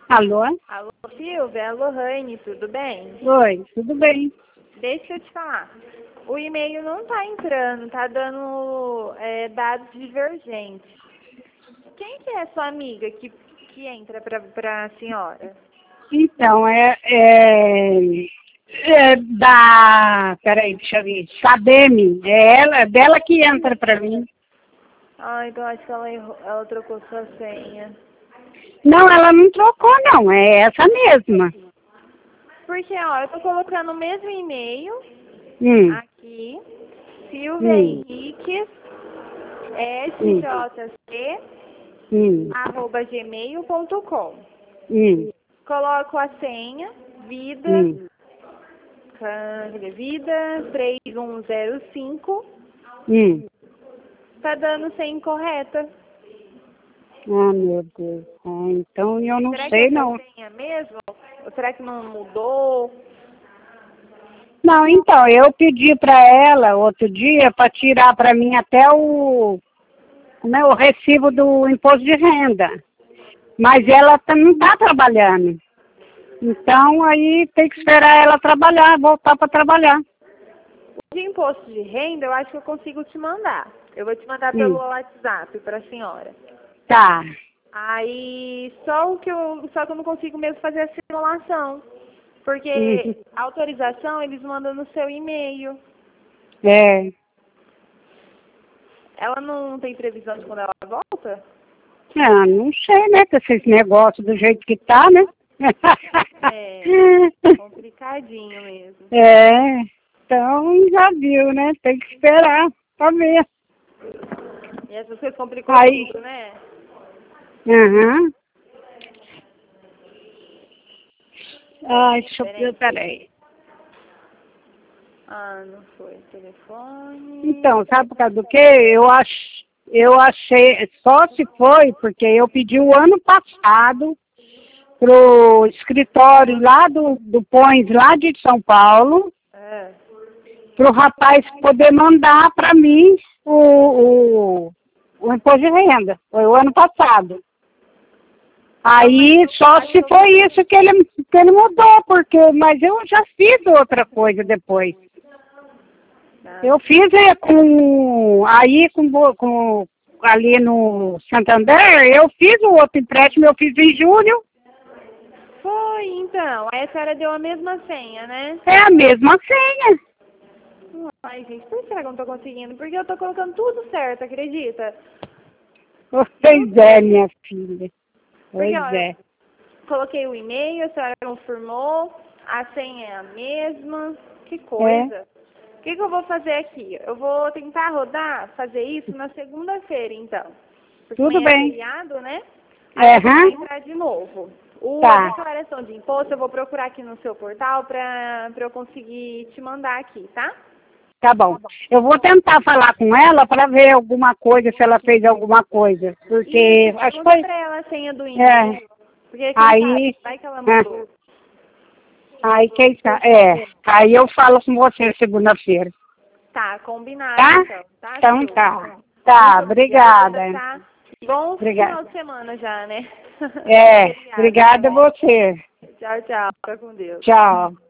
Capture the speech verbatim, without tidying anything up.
Alô? Alô, Silvia? É a Lohane, tudo bem? Oi, tudo bem? Deixa eu te falar. O e-mail não tá entrando, tá dando é, dados divergentes. Quem que é sua amiga que, que entra pra, pra senhora? Então, é, é, é da... Peraí, deixa eu ver. Sabeme, é ela, é dela que entra pra mim. Ah, então acho que ela, errou, ela trocou sua senha. Não, ela não trocou, não. É essa mesma. Porque, ó, eu tô colocando o mesmo e-mail Hum, aqui. Silvia hum, Henriques, hum, sjc, hum, arroba gmail ponto com. hum, Coloco a senha, vida, hum, cadê? Vida três um zero cinco. hum. Tá dando senha incorreta. Ah, meu Deus. Ah, então eu não Será que sei, essa não. senha mesmo? Ou será que não mudou? Não, então, eu pedi para ela outro dia para tirar para mim até o, né, o recibo do imposto de renda. Mas ela tá- não está trabalhando. Então, aí tem que esperar ela trabalhar, voltar para trabalhar. De imposto de renda, eu acho que eu consigo te mandar. Eu vou te mandar pelo Hum, WhatsApp para a senhora. tá. Aí, só o que eu, só que eu não consigo mesmo fazer a simulação. Uhum. Porque a autorização eles mandam no seu e-mail. É. Ela não tem previsão de quando ela volta? Ah, não sei, né? Com esses negócios do jeito que tá, né? É, complicadinho mesmo. É. Então, já viu, né? Tem que esperar para ver. E essas coisas complicou Aí. tudo, né? Aham. Ai, deixa eu ver, Diferente. peraí. Ah, não foi. Telefone. Então, sabe por causa do quê? Eu, ach, eu achei, só se foi porque eu pedi o ano passado pro escritório lá do, do Pões, lá de São Paulo, É. pro rapaz poder mandar para mim o, o, o imposto de renda. Foi o ano passado. Aí só se foi isso que ele, que ele mudou, porque, mas eu já fiz outra coisa depois. Ah, Eu fiz é, com, aí com, com, ali no Santander, eu fiz o outro empréstimo, eu fiz em julho, foi, então. Aí a senhora deu a mesma senha, né? é a mesma senha. Ai, gente, por que será que eu não tô conseguindo? Porque eu tô colocando tudo certo, acredita? Pois é, minha filha, Porque, pois ó, eu é. coloquei o e-mail, a senhora confirmou, a senha é a mesma. Que É, coisa. O que, que eu vou fazer aqui? Eu vou tentar rodar, fazer isso na segunda-feira, então. Porque tudo amanhã é bem. feriado, né? Aí eu vou tentar Aham, entrar de novo. O, a tá, declaração de imposto eu vou procurar aqui no seu portal pra, pra eu conseguir te mandar aqui, tá? tá bom. Eu vou tentar falar com ela para ver alguma coisa, se ela fez alguma coisa, Isso, porque acho que pergunta foi, pra ela a senha do é, e-mail. Porque quem sabe, aí, vai que ela é, mudou. aí quem sabe, é, aí eu falo com você segunda-feira. Tá, combinado Tá? então, tá, Então Silvia? tá. Tá, Muito obrigada, obrigada. tá? Bom Obrigada. final de semana já, né? É, Feriado. obrigada a você. Tchau, tchau. Fica com Deus. Tchau.